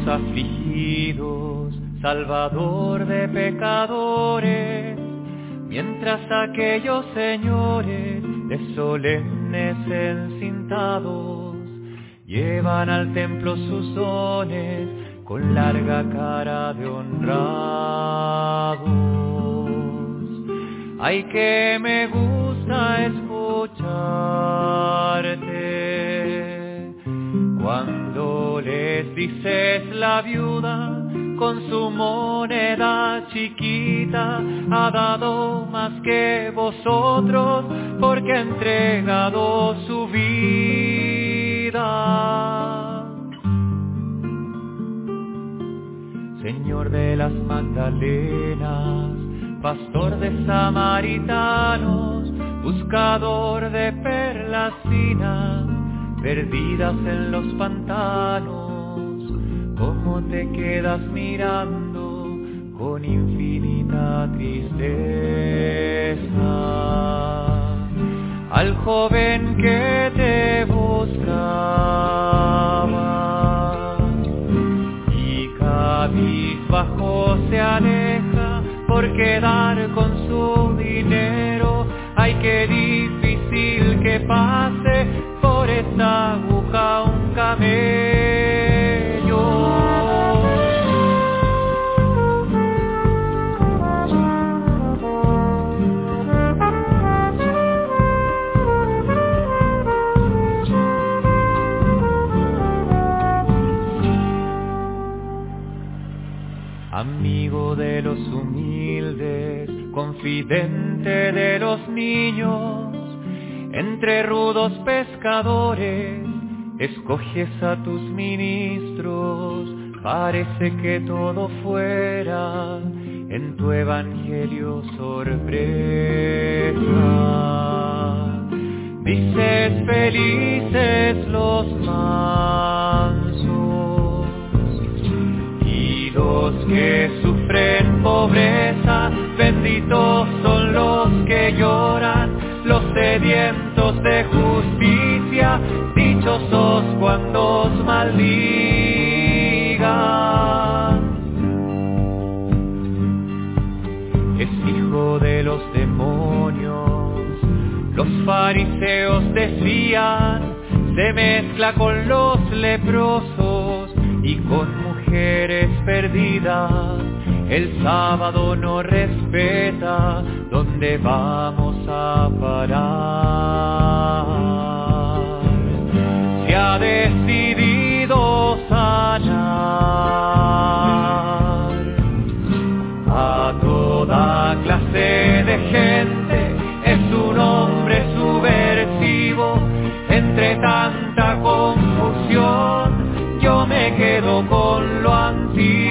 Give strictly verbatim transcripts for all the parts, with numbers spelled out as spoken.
afligidos, Salvador de pecadores, mientras aquellos señores de solemnes encintados llevan al templo sus dones con larga cara de honrados. Ay, que me gusta escucharte cuando les dices la viuda con su moneda chiquita ha dado más que vosotros porque ha entregado su vida. Señor de las Magdalenas, pastor de samaritanos, buscador de perlas finas, perdidas en los pantanos, ¿cómo te quedas mirando con infinita tristeza al joven que te buscaba y cabizbajo se aleja por quedar con su dinero? Ay, qué difícil que pase por esta aguja un camello. Amigo de los humildes, confidente de los niños, entre rudos pescadores, escoges a tus ministros. Parece que todo fuera en tu evangelio sorpresa. Dices felices los mansos y los que sufren pobreza, benditos son los que lloran, los sedientos de justicia, dichosos cuando os maldigan. Es hijo de los demonios, los fariseos decían, se mezcla con los leprosos y con mujeres perdidas. El sábado no respeta, ¿dónde vamos a parar? Se ha decidido sanar a toda clase de gente. Es un hombre subversivo, entre tanta confusión, yo me quedo con lo antiguo.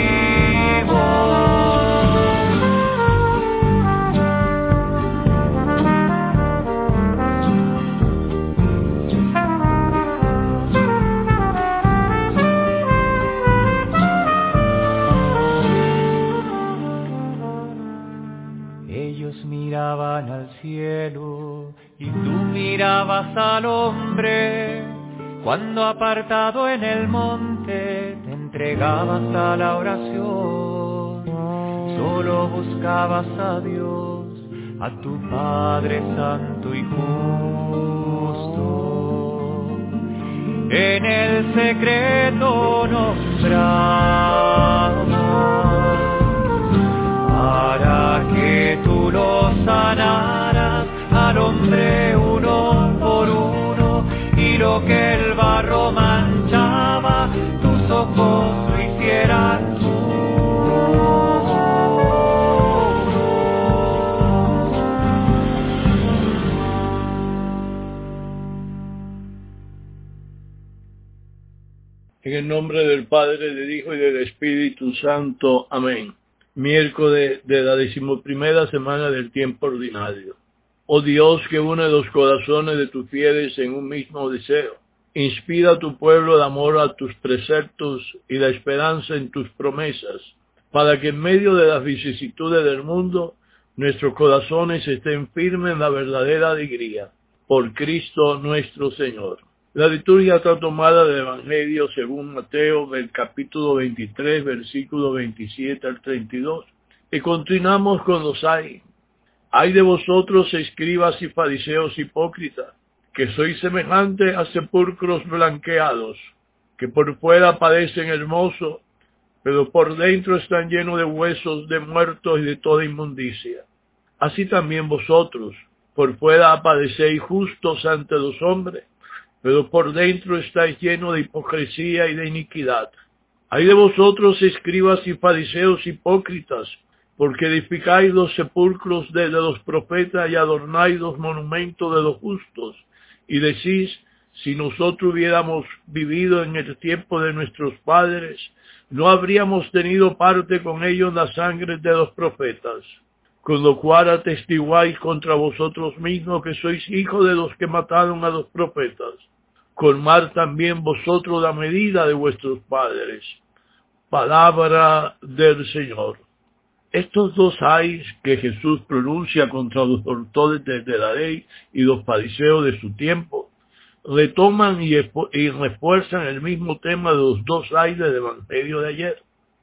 Ellos miraban al cielo y tú mirabas al hombre, cuando apartado en el monte te entregabas a la oración. Solo buscabas a Dios, a tu Padre Santo y justo. En el secreto nombrabas para que tú lo sanaras al hombre uno por uno, y lo que el barro manchaba, tus ojos lo hicieran puros. En el nombre del Padre, del Hijo y del Espíritu Santo. Amén. Miércoles de la decimoprimera semana del tiempo ordinario. Oh Dios, que une los corazones de tus fieles en un mismo deseo, inspira a tu pueblo el amor a tus preceptos y la esperanza en tus promesas, para que en medio de las vicisitudes del mundo nuestros corazones estén firmes en la verdadera alegría. Por Cristo nuestro Señor. La liturgia está tomada del Evangelio según Mateo, del capítulo veintitrés, versículo veintisiete al treinta y dos. Y continuamos con los ay. Ay de vosotros, escribas y fariseos hipócritas, que sois semejante a sepulcros blanqueados, que por fuera parecen hermosos, pero por dentro están llenos de huesos de muertos y de toda inmundicia. Así también vosotros, por fuera aparecéis justos ante los hombres, pero por dentro estáis llenos de hipocresía y de iniquidad. Ay de vosotros, escribas y fariseos hipócritas, porque edificáis los sepulcros de, de los profetas y adornáis los monumentos de los justos, y decís, si nosotros hubiéramos vivido en el tiempo de nuestros padres, no habríamos tenido parte con ellos en la sangre de los profetas, con lo cual atestiguáis contra vosotros mismos que sois hijos de los que mataron a los profetas. Colmad también vosotros la medida de vuestros padres. Palabra del Señor. Estos dos ayes que Jesús pronuncia contra los doctores de la ley y los fariseos de su tiempo, retoman y, y refuerzan el mismo tema de los dos ayes del Evangelio de ayer.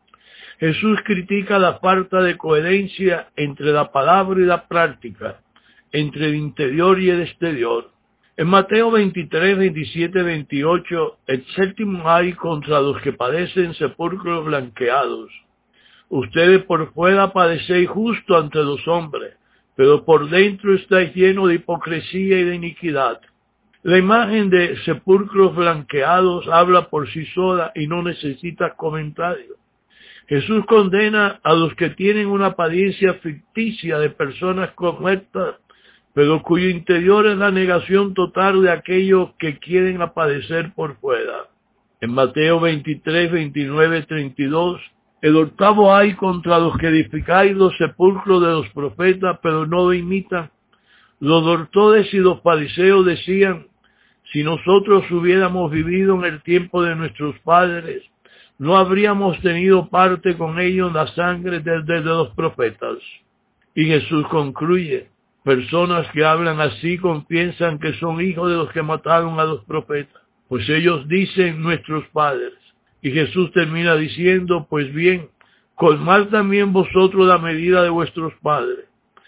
Jesús critica la falta de coherencia entre la palabra y la práctica, entre el interior y el exterior. En Mateo veintitrés, veintisiete, veintiocho, el séptimo ay contra los que padecen sepulcros blanqueados. Ustedes por fuera parecéis justo ante los hombres, pero por dentro estáis llenos de hipocresía y de iniquidad. La imagen de sepulcros blanqueados habla por sí sola y no necesita comentario. Jesús condena a los que tienen una apariencia ficticia de personas correctas, pero cuyo interior es la negación total de aquellos que quieren aparecer por fuera. En Mateo veintitrés, veintinueve, treinta y dos, el octavo ay contra los que edificáis los sepulcros de los profetas, pero no lo imitan. Los doctores y los fariseos decían, si nosotros hubiéramos vivido en el tiempo de nuestros padres, no habríamos tenido parte con ellos en la sangre de, de, de los profetas. Y Jesús concluye, personas que hablan así confiesan que son hijos de los que mataron a los profetas, pues ellos dicen nuestros padres. Y Jesús termina diciendo, pues bien, colmad también vosotros la medida de vuestros padres.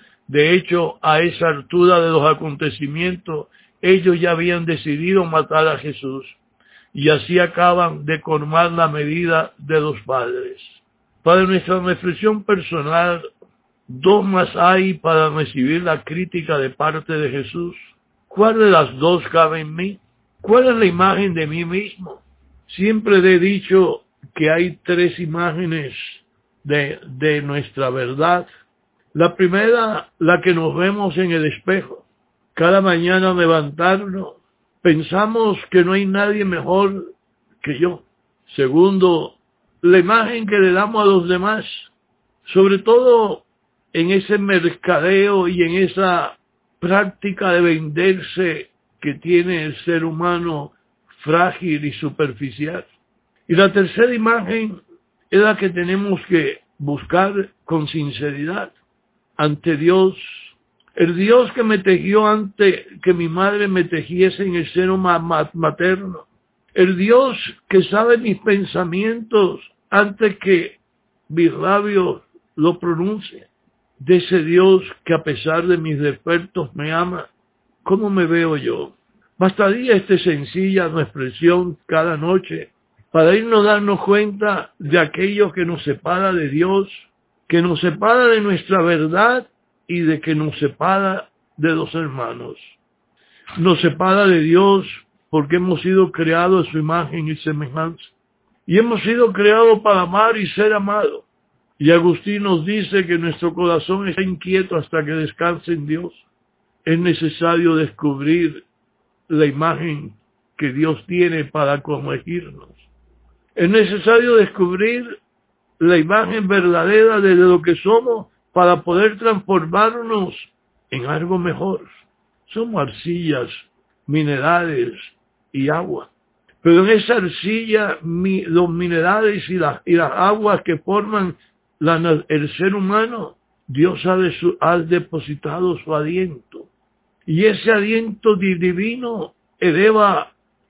De hecho, a esa altura de los acontecimientos, ellos ya habían decidido matar a Jesús, y así acaban de colmar la medida de los padres. Para nuestra reflexión personal, dos más hay para recibir la crítica de parte de Jesús. ¿Cuál de las dos cabe en mí? ¿Cuál es la imagen de mí mismo? Siempre he dicho que hay tres imágenes de, de nuestra verdad. La primera, la que nos vemos en el espejo. Cada mañana al levantarnos, pensamos que no hay nadie mejor que yo. Segundo, la imagen que le damos a los demás, sobre todo en ese mercadeo y en esa práctica de venderse que tiene el ser humano frágil y superficial. Y la tercera imagen es la que tenemos que buscar con sinceridad ante Dios, el Dios que me tejió antes que mi madre me tejiese en el seno materno, el Dios que sabe mis pensamientos antes que mis labios lo pronuncien, de ese Dios que a pesar de mis defectos me ama. ¿Cómo me veo yo? Bastaría esta sencilla expresión cada noche para irnos a darnos cuenta de aquello que nos separa de Dios, que nos separa de nuestra verdad y de que nos separa de los hermanos. Nos separa de Dios porque hemos sido creados en su imagen y semejanza. Y hemos sido creados para amar y ser amados. Y Agustín nos dice que nuestro corazón está inquieto hasta que descanse en Dios. Es necesario descubrir la imagen que Dios tiene para corregirnos. Es necesario descubrir la imagen verdadera de lo que somos para poder transformarnos en algo mejor. Somos arcillas, minerales y agua. Pero en esa arcilla, mi, los minerales y, la, y las aguas que forman la, el ser humano, Dios ha, de su, ha depositado su aliento. Y ese aliento divino eleva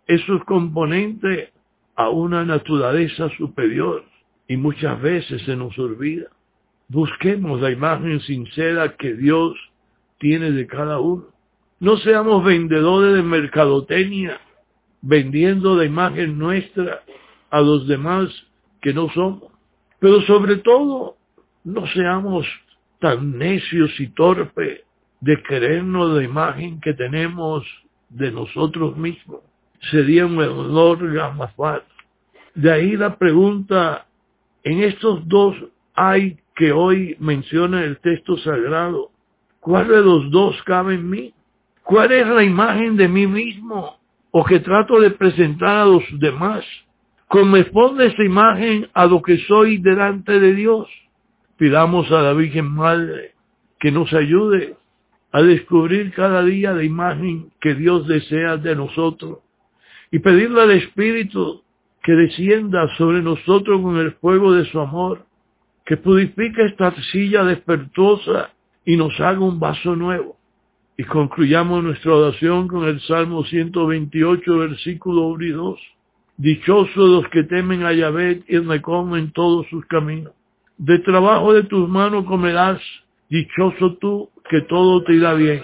esos componentes a una naturaleza superior y muchas veces se nos olvida. Busquemos la imagen sincera que Dios tiene de cada uno. No seamos vendedores de mercadotecnia, vendiendo la imagen nuestra a los demás que no somos. Pero sobre todo, no seamos tan necios y torpes de creernos la imagen que tenemos de nosotros mismos. Sería un error garrafal. De ahí la pregunta, en estos dos hay que hoy menciona el texto sagrado, ¿cuál de los dos cabe en mí? ¿Cuál es la imagen de mí mismo o que trato de presentar a los demás? ¿Corresponde esa imagen a lo que soy delante de Dios? Pidamos a la Virgen Madre que nos ayude a descubrir cada día la imagen que Dios desea de nosotros y pedirle al Espíritu que descienda sobre nosotros con el fuego de su amor, que purifique esta arcilla despertosa y nos haga un vaso nuevo. Y concluyamos nuestra oración con el Salmo ciento veintiocho, versículo uno y dos. Dichosos los que temen a Yahvé y recorren todos sus caminos. De trabajo de tus manos comerás, dichoso tú que todo te irá bien.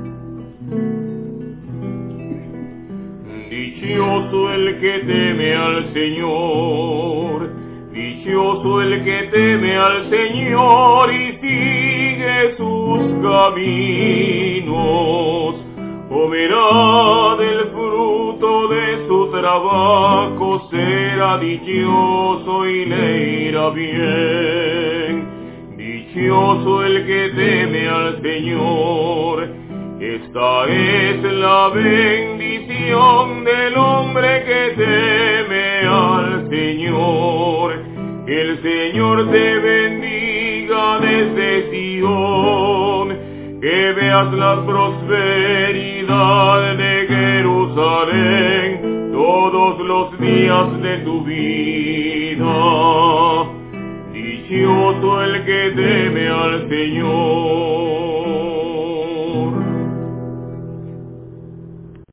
Dichoso el que teme al Señor, dichoso el que teme al Señor y sigue sus caminos. Comerá del fruto de su trabajo, será dichoso y le irá bien. Dichoso el que teme al Señor, esta es la bendición del hombre que teme al Señor. Que el Señor te bendiga desde Sion, que veas la prosperidad de Jerusalén todos los días de tu vida. Dichoso el que teme al Señor.